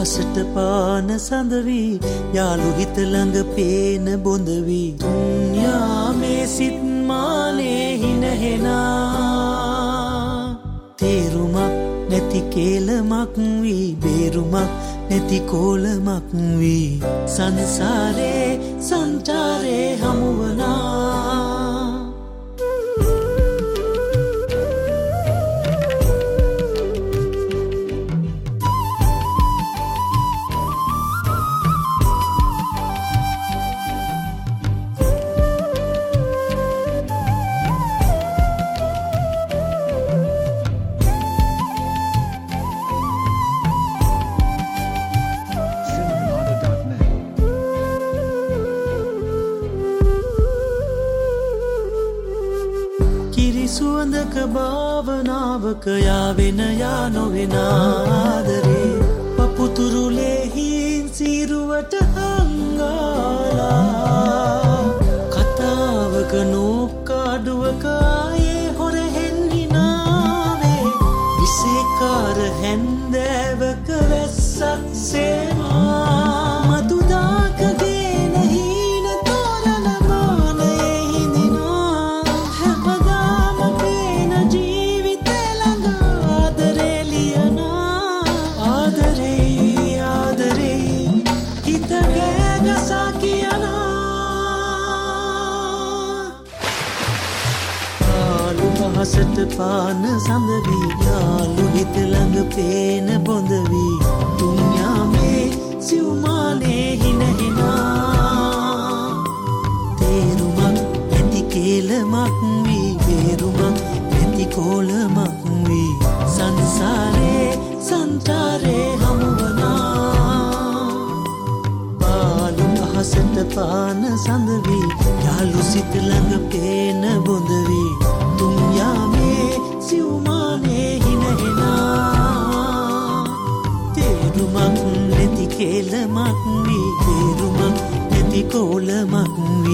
අහසට පාන සඳවි යාළු හිත ළඟ පේන බොඳවි දුන්යාමේ සිත් මානේ හිනහෙනා තේරුමක් නැති කේලමක් වී බේරුමක් නැති කෝලමක් වී සංසාරේ සංචාරේ හමුවනා සුවඳක භාවනාවක යාවෙන යා නොවෙන ආදරේ පපුතුරුලේ හින් සිරුවට හංගාලා කතාවක නෝකාඩුවක ආයේ හොරහෙන් හිනාවේ විසේකාර හැන්දෑවක වැස්සක් සේවා මතුදාකගේ නහීන තෝරන මානයේ හිඳිනා හැමදාම පේන ජීවිතේ ළඟ ආදරේ ලියනා ආදරේ ආදරේ හිත ගෑගසා කියනා ආලු අහසට පාන සඳවි යාළු හිත ළඟ පේන බොඳවි දුන්යාමේ සිව්මානේ හිනහිනා තේරුමක් නැති කේලමක් වී බේරුමක් නැති කෝලමක් වී සංසාරේ සංචාරේ හමුවනා බාලු අහසට පාන සඳවි යාළු සිත ළඟ පේන බොඳවි දුන්යාමේ සිව්මානේ හිනහිනා තේරුමක් නැති කේලමක් වී බේරුමක් නැති කෝලමක්